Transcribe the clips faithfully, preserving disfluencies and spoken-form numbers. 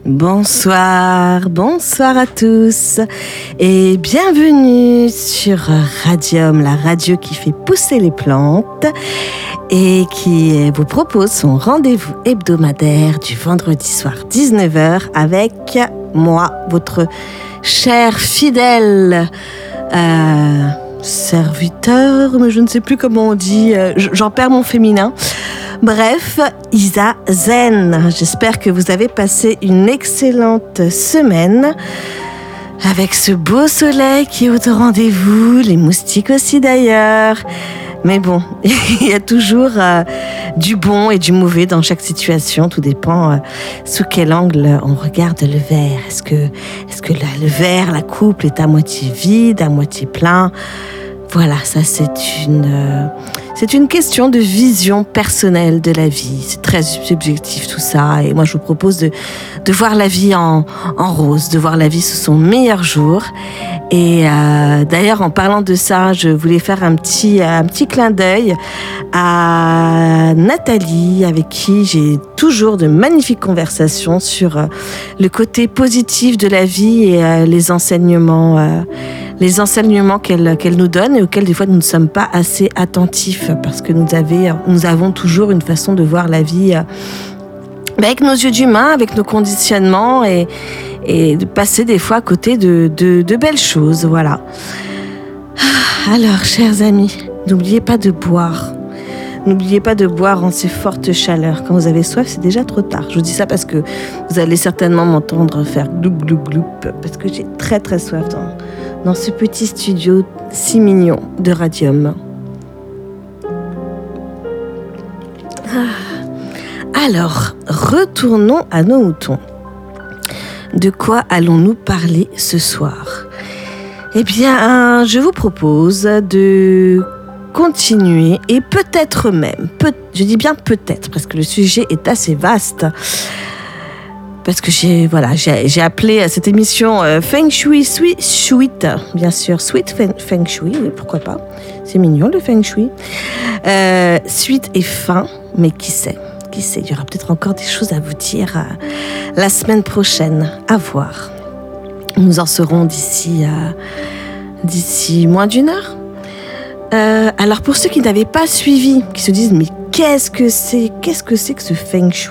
Bonsoir, bonsoir à tous et bienvenue sur Radium, la radio qui fait pousser les plantes et qui vous propose son rendez-vous hebdomadaire du vendredi soir dix-neuf heures avec moi, votre cher fidèle euh, serviteur, mais je ne sais plus comment on dit, euh, j'en perds mon féminin. Bref, Isa Zen. J'espère que vous avez passé une excellente semaine avec ce beau soleil qui est au rendez-vous, les moustiques aussi d'ailleurs. Mais bon, il y a toujours euh, du bon et du mauvais dans chaque situation. Tout dépend euh, sous quel angle on regarde le verre. Est-ce que, est-ce que la, le verre, la coupe est à moitié vide, à moitié plein ? Voilà, ça c'est une, euh, c'est une question de vision personnelle de la vie. C'est très subjectif tout ça. Et moi je vous propose de, de voir la vie en, en rose, de voir la vie sous son meilleur jour. Et euh, d'ailleurs en parlant de ça, je voulais faire un petit, un petit clin d'œil à Nathalie, avec qui j'ai toujours de magnifiques conversations sur euh, le côté positif de la vie et euh, les enseignements euh, les enseignements qu'elle, qu'elle nous donne et auxquels des fois nous ne sommes pas assez attentifs parce que nous, avez, nous avons toujours une façon de voir la vie avec nos yeux d'humain, avec nos conditionnements et, et de passer des fois à côté de, de, de belles choses. Voilà. Alors, chers amis, n'oubliez pas de boire. N'oubliez pas de boire en ces fortes chaleurs. Quand vous avez soif, c'est déjà trop tard. Je vous dis ça parce que vous allez certainement m'entendre faire gloup, gloup, gloup parce que j'ai très très soif dans, dans ce petit studio si mignon de Radium. Ah. Alors, retournons à nos moutons. De quoi allons-nous parler ce soir ? Eh bien, je vous propose de continuer et peut-être même, peut, je dis bien peut-être, parce que le sujet est assez vaste, parce que j'ai, voilà, j'ai, j'ai appelé cette émission euh, Feng Shui Sweet, Sweet, bien sûr, Sweet Feng, Feng Shui, oui, pourquoi pas, c'est mignon le Feng Shui, euh, sweet et fin, mais qui sait, qui sait, il y aura peut-être encore des choses à vous dire euh, la semaine prochaine, à voir. Nous en serons d'ici, euh, d'ici moins d'une heure. Euh, alors pour ceux qui n'avaient pas suivi, qui se disent mais qu'est-ce que c'est, qu'est-ce que c'est que ce Feng Shui ?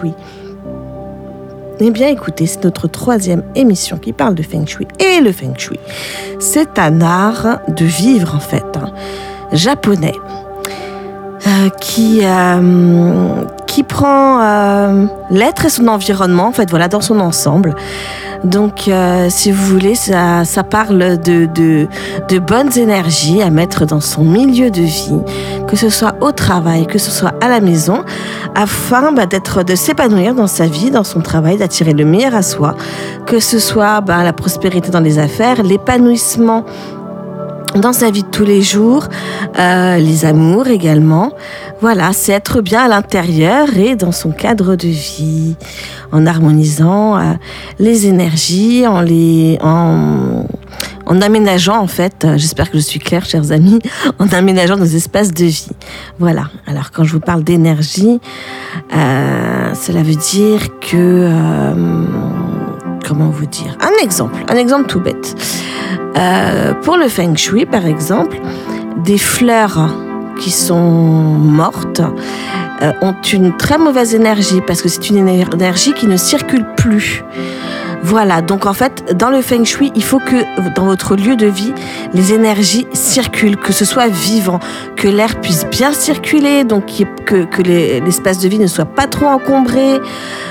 Eh bien écoutez, c'est notre troisième émission qui parle de Feng Shui. Et le Feng Shui, c'est un art de vivre en fait, hein, japonais, euh, qui, euh, qui prend euh, l'être et son environnement en fait, voilà, dans son ensemble. Donc, euh, si vous voulez, ça, ça parle de, de, de bonnes énergies à mettre dans son milieu de vie, que ce soit au travail, que ce soit à la maison, afin bah, d'être, de s'épanouir dans sa vie, dans son travail, d'attirer le meilleur à soi, que ce soit bah, la prospérité dans les affaires, l'épanouissement dans sa vie de tous les jours, euh, les amours également. Voilà, c'est être bien à l'intérieur et dans son cadre de vie, en harmonisant euh, les énergies, en les, en, en aménageant en fait, euh, j'espère que je suis claire, chers amis, en aménageant nos espaces de vie. Voilà. Alors quand je vous parle d'énergie, euh, cela veut dire que, euh, comment vous dire, un exemple, un exemple tout bête. Euh, pour le Feng Shui, par exemple, des fleurs qui sont mortes euh, ont une très mauvaise énergie parce que c'est une énergie qui ne circule plus. Voilà, donc en fait, dans le Feng Shui, il faut que dans votre lieu de vie, les énergies circulent, que ce soit vivant, que l'air puisse bien circuler, donc que, que les, l'espace de vie ne soit pas trop encombré,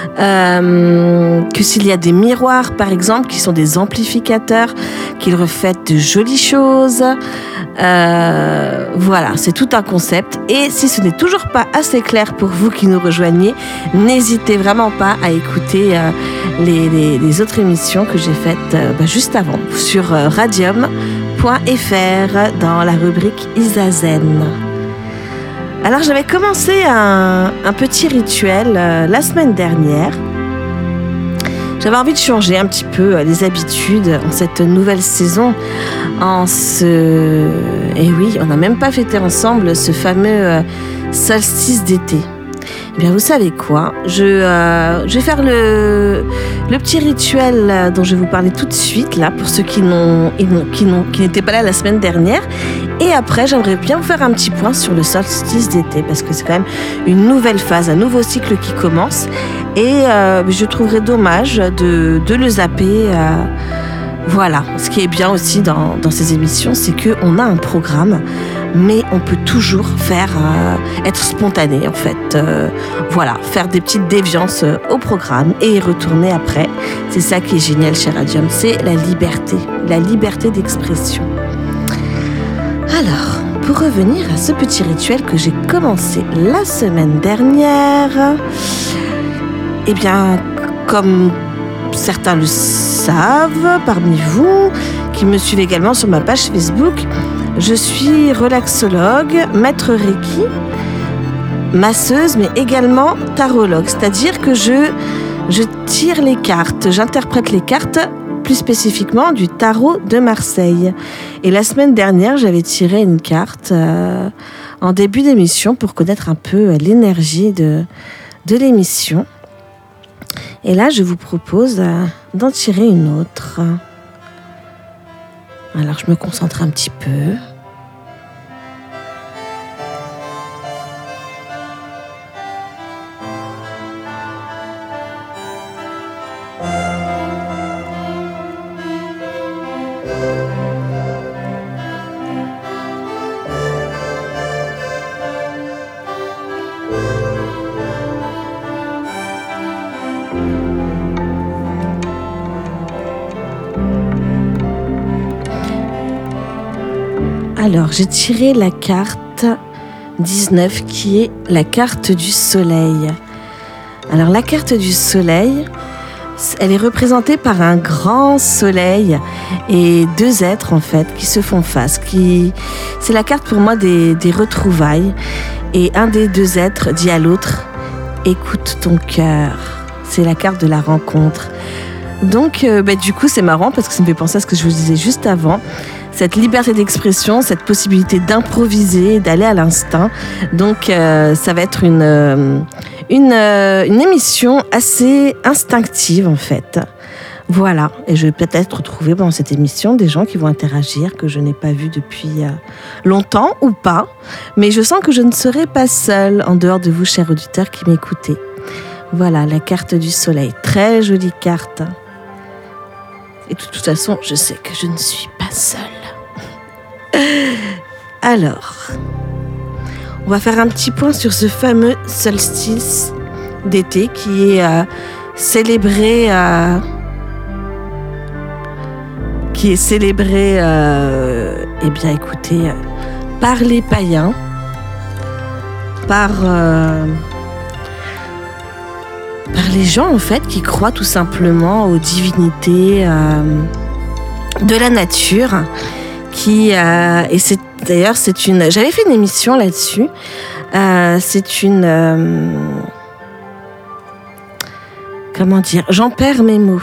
euh, que s'il y a des miroirs, par exemple, qui sont des amplificateurs, qu'ils reflètent de jolies choses. Euh, voilà, c'est tout un concept. Et si ce n'est toujours pas assez clair pour vous qui nous rejoignez, n'hésitez vraiment pas à écouter euh, les, les, les autres émissions que j'ai faites euh, bah, juste avant sur euh, radium point f r dans la rubrique Isa Zen. Alors j'avais commencé un, un petit rituel euh, la semaine dernière. J'avais envie de changer un petit peu les habitudes en cette nouvelle saison. En ce... Et oui, on n'a même pas fêté ensemble ce fameux solstice d'été. Bien, vous savez quoi, je, euh, je vais faire le, le petit rituel dont je vais vous parler tout de suite, là, pour ceux qui, n'ont, qui, n'ont, qui n'étaient pas là la semaine dernière. Et après, j'aimerais bien vous faire un petit point sur le solstice d'été, parce que c'est quand même une nouvelle phase, un nouveau cycle qui commence. Et euh, je trouverais dommage de, de le zapper. Euh, voilà, ce qui est bien aussi dans, dans ces émissions, c'est qu'on a un programme, mais on peut toujours faire euh, être spontané en fait. Euh, voilà, faire des petites déviances euh, au programme et y retourner après. C'est ça qui est génial chez Radium, c'est la liberté, la liberté d'expression. Alors, pour revenir à ce petit rituel que j'ai commencé la semaine dernière, eh bien, comme certains le savent parmi vous, qui me suivent également sur ma page Facebook, je suis relaxologue, maître Reiki, masseuse, mais également tarologue. C'est-à-dire que je, je tire les cartes, j'interprète les cartes, plus spécifiquement du tarot de Marseille. Et la semaine dernière, j'avais tiré une carte euh, en début d'émission pour connaître un peu l'énergie de, de l'émission. Et là, je vous propose euh, d'en tirer une autre. Alors, je me concentre un petit peu. Alors, j'ai tiré la carte dix-neuf qui est la carte du soleil. Alors, la carte du soleil, elle est représentée par un grand soleil et deux êtres en fait qui se font face. Qui... C'est la carte pour moi des, des retrouvailles. Et un des deux êtres dit à l'autre « Écoute ton cœur ». C'est la carte de la rencontre. Donc, euh, bah, du coup, c'est marrant parce que ça me fait penser à ce que je vous disais juste avant. Cette liberté d'expression, cette possibilité d'improviser, d'aller à l'instinct. Donc, euh, ça va être une, euh, une, euh, une émission assez instinctive, en fait. Voilà. Et je vais peut-être retrouver dans cette émission des gens qui vont interagir, que je n'ai pas vu depuis euh, longtemps ou pas. Mais je sens que je ne serai pas seule, en dehors de vous, chers auditeurs, qui m'écoutez. Voilà, la carte du soleil. Très jolie carte. Et de toute façon, je sais que je ne suis pas seule. Alors, on va faire un petit point sur ce fameux solstice d'été qui est euh, célébré, euh, qui est célébré, euh, eh bien, écoutez, euh, par les païens, par euh, par les gens en fait qui croient tout simplement aux divinités euh, de la nature. Qui, euh, et c'est, d'ailleurs, c'est une. J'avais fait une émission là-dessus. Euh, c'est une. Euh, comment dire ? J'en perds mes mots.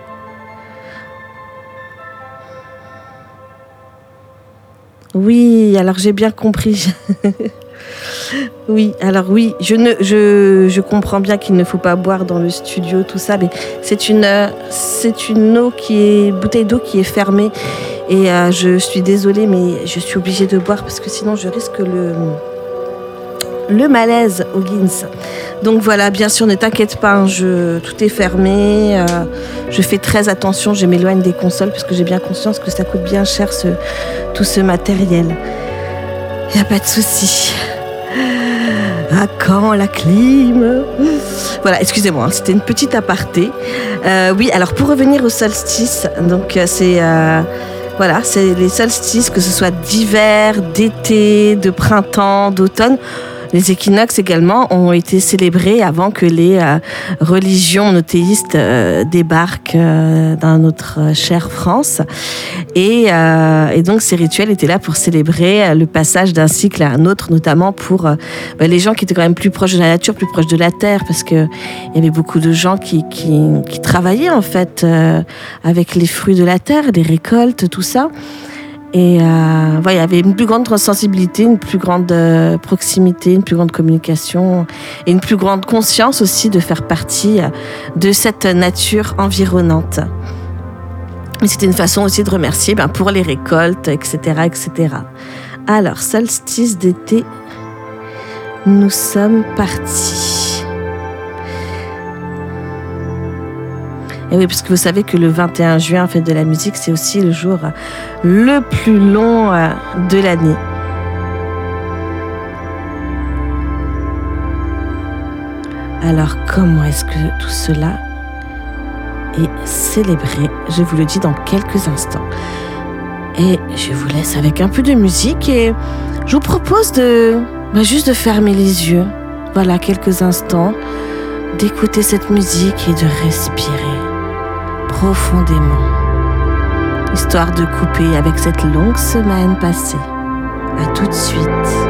Oui, alors j'ai bien compris. Oui, alors oui, je, ne, je, je comprends bien qu'il ne faut pas boire dans le studio, tout ça, mais c'est une, c'est une eau qui est, bouteille d'eau qui est fermée. Et euh, je suis désolée, mais je suis obligée de boire parce que sinon je risque le, le malaise au Guinness. Donc voilà, bien sûr, ne t'inquiète pas, hein, je, tout est fermé. Euh, je fais très attention, je m'éloigne des consoles parce que j'ai bien conscience que ça coûte bien cher ce, tout ce matériel. Il n'y a pas de souci. À quand la clim ? Voilà, excusez-moi, hein, c'était une petite aparté. Euh, oui, alors pour revenir au solstice, donc c'est... Euh, Voilà, c'est les solstices, que ce soit d'hiver, d'été, de printemps, d'automne. Les équinoxes également ont été célébrés avant que les euh, religions monothéistes euh, débarquent euh, dans notre euh, chère France. Et, euh, et donc ces rituels étaient là pour célébrer euh, le passage d'un cycle à un autre, notamment pour euh, bah, les gens qui étaient quand même plus proches de la nature, plus proches de la terre, parce qu'il y avait beaucoup de gens qui, qui, qui travaillaient en fait euh, avec les fruits de la terre, les récoltes, tout ça. Et euh, voilà, il y avait une plus grande sensibilité, une plus grande euh, proximité, une plus grande communication et une plus grande conscience aussi de faire partie de cette nature environnante. Et c'était une façon aussi de remercier ben, pour les récoltes, et cetera, et cetera. Alors, solstice d'été, nous sommes partis. Et oui, parce que vous savez que le vingt et un juin, fête de la musique, c'est aussi le jour le plus long de l'année. Alors, comment est-ce que tout cela est célébré? Je vous le dis dans quelques instants. Et je vous laisse avec un peu de musique et je vous propose de bah, juste de fermer les yeux. Voilà, quelques instants, d'écouter cette musique et de respirer profondément, histoire de couper avec cette longue semaine passée. À tout de suite.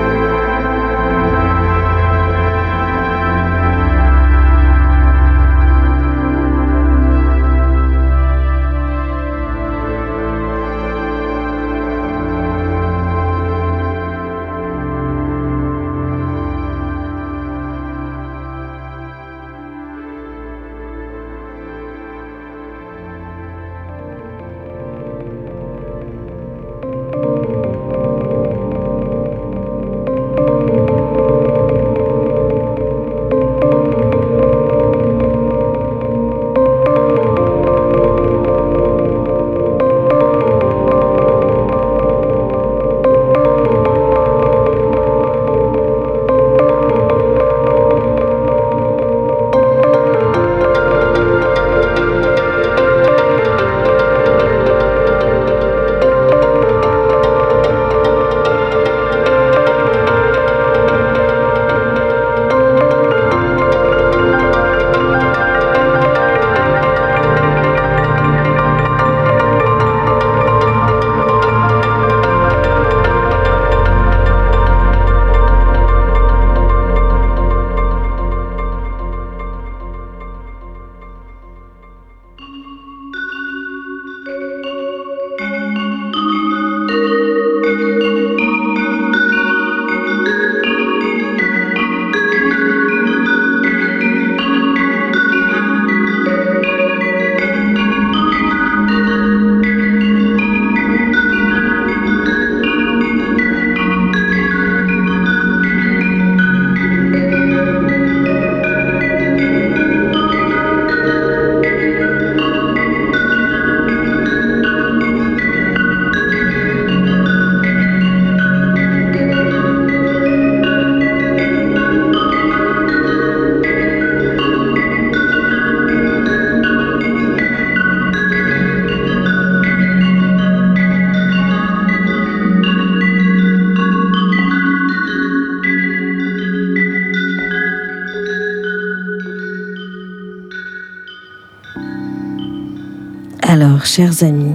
Alors, chers amis,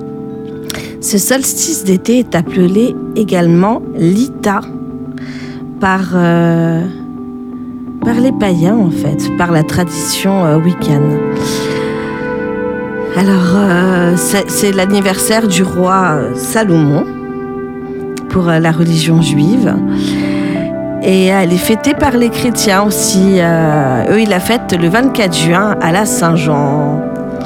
ce solstice d'été est appelé également l'Ita par, euh, par les païens, en fait, par la tradition euh, wiccan. Alors, euh, c'est, c'est l'anniversaire du roi Salomon pour euh, la religion juive. Et elle est fêtée par les chrétiens aussi. Euh, eux, ils la fêtent le vingt-quatre juin à la Saint-Jean.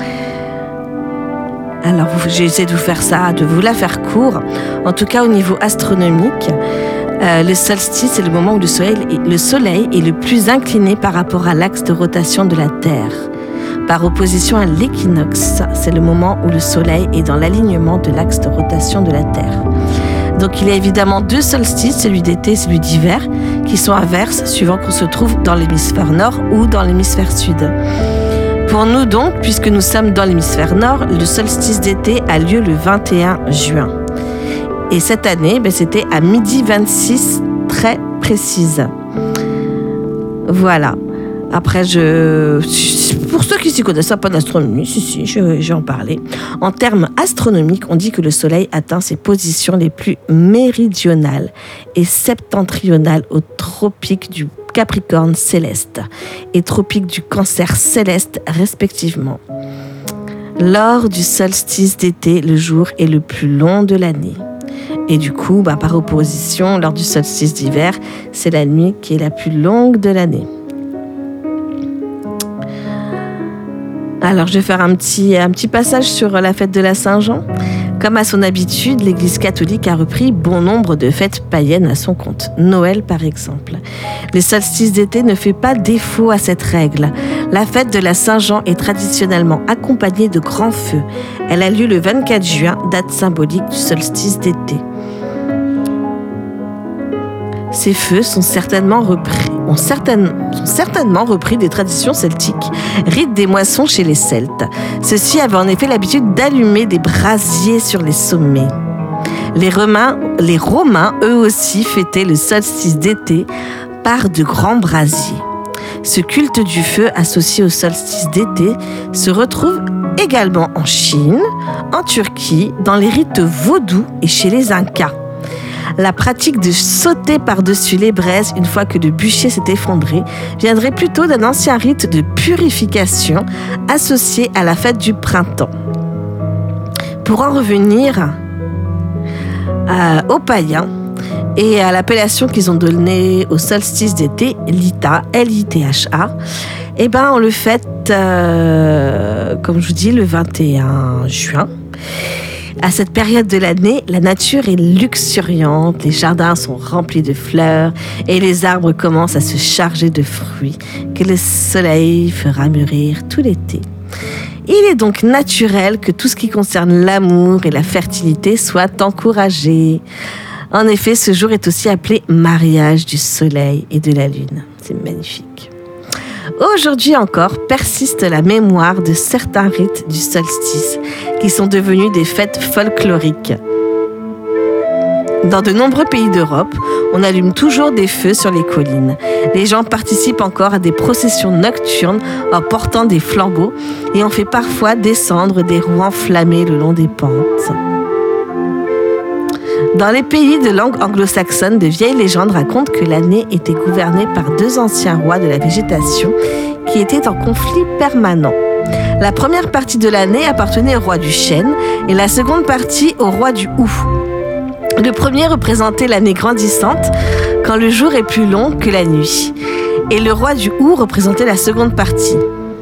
Alors, j'ai essayé de vous faire ça, de vous la faire court. En tout cas, au niveau astronomique, euh, le solstice, c'est le moment où le soleil, le soleil est le plus incliné par rapport à l'axe de rotation de la Terre. Par opposition à l'équinoxe, c'est le moment où le soleil est dans l'alignement de l'axe de rotation de la Terre. Donc, il y a évidemment deux solstices, celui d'été et celui d'hiver, qui sont inverses, suivant qu'on se trouve dans l'hémisphère nord ou dans l'hémisphère sud. Pour nous donc, puisque nous sommes dans l'hémisphère nord, le solstice d'été a lieu le vingt et un juin. Et cette année, ben, c'était à midi vingt-six, très précise. Voilà. Après, je... pour ceux qui s'y connaissent pas d'astronomie, si, si, je vais en parler. En termes astronomiques, on dit que le Soleil atteint ses positions les plus méridionales et septentrionales au tropique du Capricorne céleste et tropique du Cancer céleste, respectivement. Lors du solstice d'été, le jour est le plus long de l'année. Et du coup, bah, par opposition, lors du solstice d'hiver, c'est la nuit qui est la plus longue de l'année. Alors, je vais faire un petit, un petit passage sur la fête de la Saint-Jean. Comme à son habitude, l'Église catholique a repris bon nombre de fêtes païennes à son compte. Noël, par exemple. Les solstices d'été ne fait pas défaut à cette règle. La fête de la Saint-Jean est traditionnellement accompagnée de grands feux. Elle a lieu le vingt-quatre juin, date symbolique du solstice d'été. Ces feux sont certainement repris, ont certaine, sont certainement repris des traditions celtiques, rite des moissons chez les Celtes. Ceux-ci avaient en effet l'habitude d'allumer des brasiers sur les sommets. Les Romains, les Romains, eux aussi, fêtaient le solstice d'été par de grands brasiers. Ce culte du feu associé au solstice d'été se retrouve également en Chine, en Turquie, dans les rites vaudous et chez les Incas. La pratique de sauter par-dessus les braises une fois que le bûcher s'est effondré viendrait plutôt d'un ancien rite de purification associé à la fête du printemps. Pour en revenir euh, aux païens et à l'appellation qu'ils ont donnée au solstice d'été, l'I T A, L I T H A, eh ben on le fête, euh, comme je vous dis, le vingt et un juin. À cette période de l'année, la nature est luxuriante, les jardins sont remplis de fleurs et les arbres commencent à se charger de fruits que le soleil fera mûrir tout l'été. Il est donc naturel que tout ce qui concerne l'amour et la fertilité soit encouragé. En effet, ce jour est aussi appelé mariage du soleil et de la lune. C'est magnifique. Aujourd'hui encore, persiste la mémoire de certains rites du solstice qui sont devenus des fêtes folkloriques. Dans de nombreux pays d'Europe, on allume toujours des feux sur les collines. Les gens participent encore à des processions nocturnes en portant des flambeaux et on fait parfois descendre des roues enflammées le long des pentes. Dans les pays de langue anglo-saxonne, de vieilles légendes racontent que l'année était gouvernée par deux anciens rois de la végétation qui étaient en conflit permanent. La première partie de l'année appartenait au roi du chêne et la seconde partie au roi du houx. Le premier représentait l'année grandissante, quand le jour est plus long que la nuit, et le roi du houx représentait la seconde partie.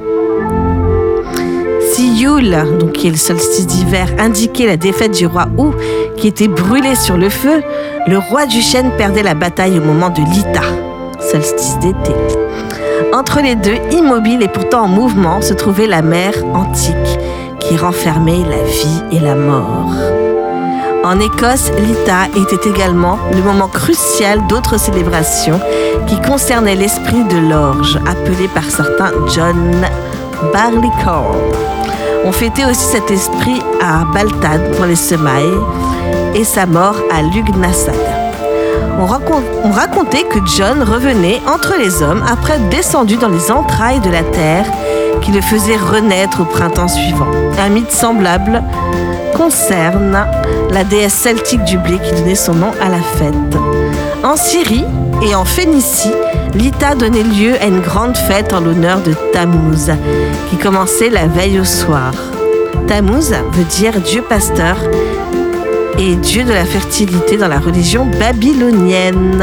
Si Yule, donc qui est le solstice d'hiver, indiquait la défaite du roi Houx, qui était brûlé sur le feu, le roi du chêne perdait la bataille au moment de l'I T A, solstice d'été. Entre les deux, immobile et pourtant en mouvement, se trouvait la mer antique, qui renfermait la vie et la mort. En Écosse, l'I T A était également le moment crucial d'autres célébrations qui concernaient l'esprit de l'orge, appelé par certains John Barleycorn. On fêtait aussi cet esprit à Baltade pour les semailles et sa mort à Lugnasad. On, racont- on racontait que John revenait entre les hommes après être descendu dans les entrailles de la terre qui le faisait renaître au printemps suivant. Un mythe semblable concerne la déesse celtique du blé qui donnait son nom à la fête. En Syrie et en Phénicie, l'I T A donnait lieu à une grande fête en l'honneur de Tammuz, qui commençait la veille au soir. Tammuz veut dire Dieu pasteur et Dieu de la fertilité dans la religion babylonienne.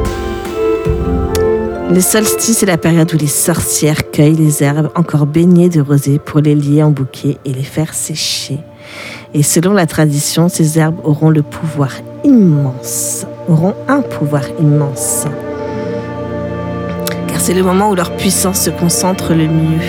Le solstice est la période où les sorcières cueillent les herbes encore baignées de rosée pour les lier en bouquets et les faire sécher. Et selon la tradition, ces herbes auront le pouvoir immense, auront un pouvoir immense. Car c'est le moment où leur puissance se concentre le mieux.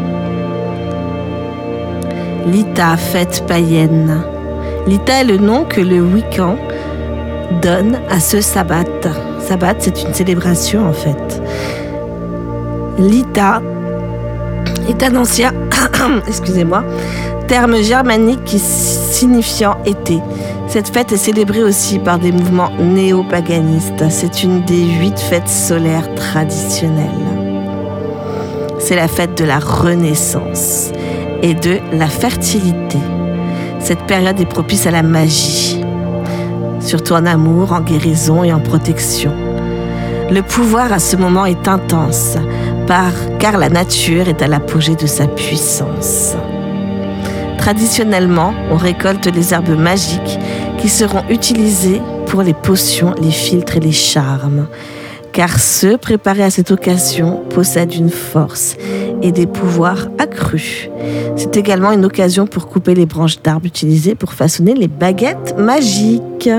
L'I T A, fête païenne. L'I T A est le nom que le Wiccan donne à ce sabbat. Sabbat, c'est une célébration en fait. L'I T A est un ancien, excusez-moi, terme germanique qui signifiant été. Cette fête est célébrée aussi par des mouvements néo-paganistes. C'est une des huit fêtes solaires traditionnelles. C'est la fête de la renaissance et de la fertilité. Cette période est propice à la magie, surtout en amour, en guérison et en protection. Le pouvoir à ce moment est intense, par, car la nature est à l'apogée de sa puissance. Traditionnellement, on récolte les herbes magiques qui seront utilisés pour les potions, les filtres et les charmes. Car ceux préparés à cette occasion possèdent une force et des pouvoirs accrus. C'est également une occasion pour couper les branches d'arbres utilisées pour façonner les baguettes magiques.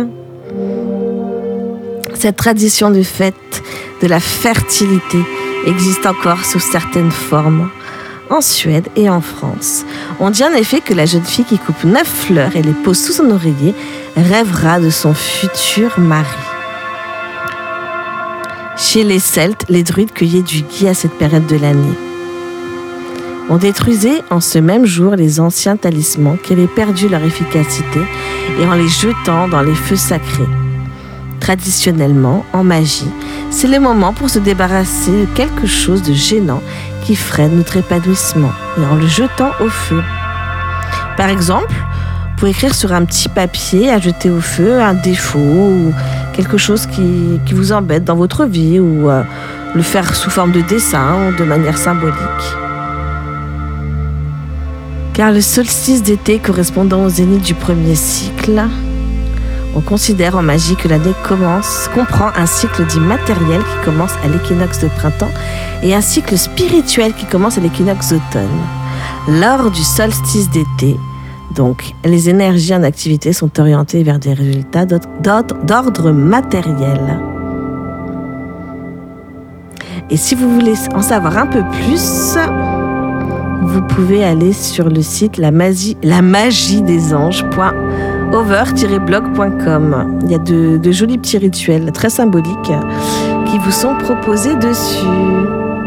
Cette tradition de fête de la fertilité existe encore sous certaines formes en Suède et en France. On dit en effet que la jeune fille qui coupe neuf fleurs et les pose sous son oreiller rêvera de son futur mari. Chez les Celtes, les druides cueillaient du gui à cette période de l'année. On détruisait en ce même jour les anciens talismans qui avaient perdu leur efficacité et en les jetant dans les feux sacrés. Traditionnellement, en magie, c'est le moment pour se débarrasser de quelque chose de gênant qui freine notre épanouissement et en le jetant au feu. Par exemple, pour écrire sur un petit papier à jeter au feu un défaut ou quelque chose qui, qui vous embête dans votre vie ou euh, le faire sous forme de dessin ou de manière symbolique. Car le solstice d'été correspondant au zénith du premier cycle, on considère en magie que l'année commence, comprend un cycle dit matériel qui commence à l'équinoxe de printemps et un cycle spirituel qui commence à l'équinoxe d'automne. Lors du solstice d'été, donc, les énergies en activité sont orientées vers des résultats d'ordre matériel. Et si vous voulez en savoir un peu plus, vous pouvez aller sur le site la magie, la magie des anges point over tiret blog point com. Il y a de, de jolis petits rituels très symboliques qui vous sont proposés dessus.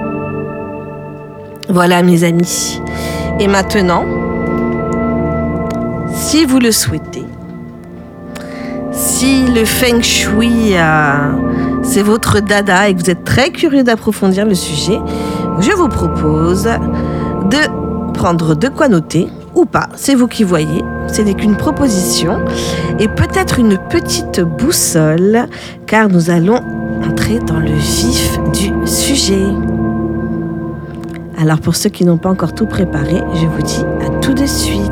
Voilà mes amis. Et maintenant, si vous le souhaitez, si le Feng Shui, euh, c'est votre dada et que vous êtes très curieux d'approfondir le sujet, je vous propose de prendre de quoi noter, ou pas, c'est vous qui voyez, ce n'est qu'une proposition, et peut-être une petite boussole, car nous allons entrer dans le vif du sujet. Alors pour ceux qui n'ont pas encore tout préparé, je vous dis à tout de suite.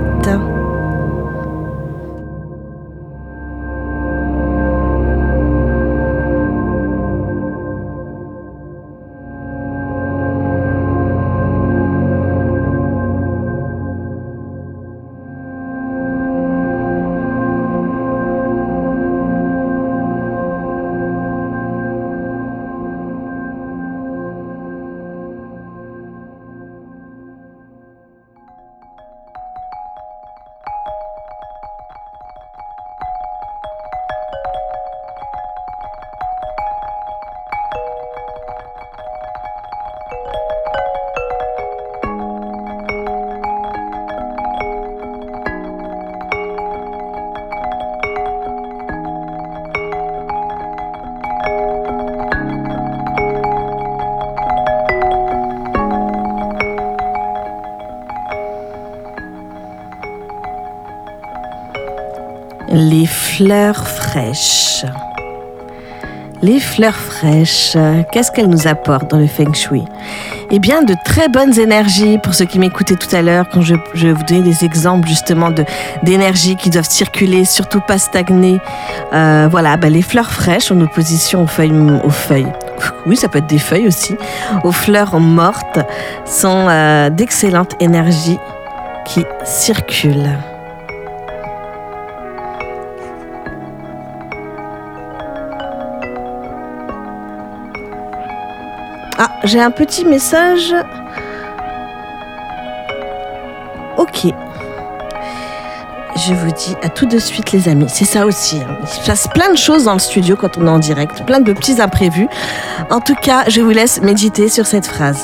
Les fleurs fraîches. Les fleurs fraîches, qu'est-ce qu'elles nous apportent dans le Feng Shui ? Eh bien, de très bonnes énergies. Pour ceux qui m'écoutaient tout à l'heure, quand je, je vous donnais des exemples justement de, d'énergies qui doivent circuler, surtout pas stagner. Euh, voilà, bah, les fleurs fraîches en opposition aux feuilles, aux feuilles. Oui, ça peut être des feuilles aussi. Aux fleurs mortes sont euh, d'excellentes énergies qui circulent. Ah, j'ai un petit message. Ok. Je vous dis à tout de suite les amis. C'est ça aussi. Hein. Il se passe plein de choses dans le studio quand on est en direct. Plein de petits imprévus. En tout cas, je vous laisse méditer sur cette phrase.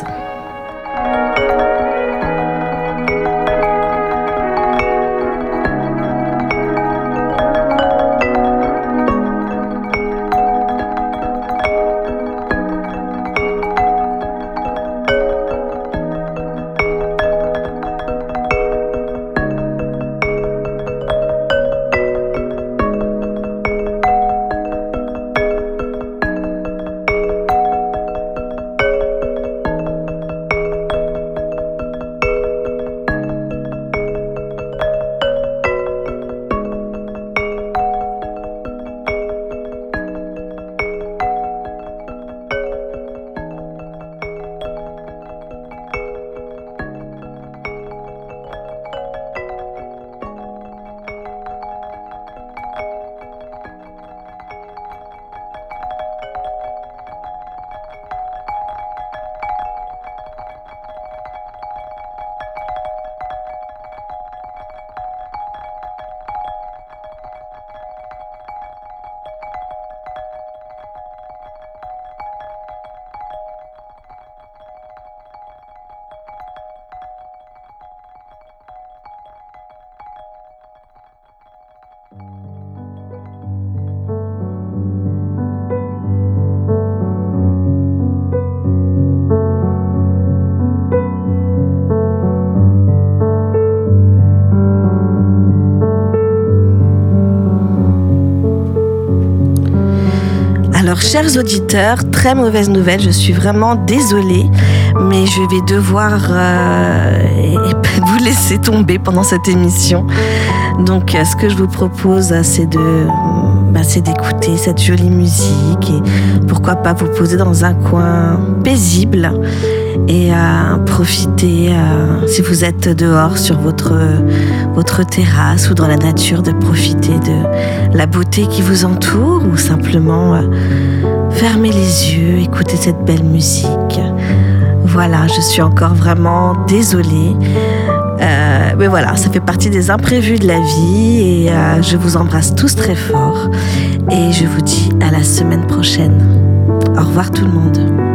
Alors, chers auditeurs, très mauvaise nouvelle, je suis vraiment désolée, mais je vais devoir euh, vous laisser tomber pendant cette émission. Donc, ce que je vous propose, c'est de, bah, c'est d'écouter cette jolie musique et pourquoi pas vous poser dans un coin paisible et euh, profiter, euh, si vous êtes dehors sur votre, votre terrasse ou dans la nature, de profiter de la beauté qui vous entoure ou simplement euh, fermer les yeux, écouter cette belle musique. Voilà, je suis encore vraiment désolée. Euh, mais voilà, ça fait partie des imprévus de la vie et euh, je vous embrasse tous très fort et je vous dis à la semaine prochaine. Au revoir tout le monde.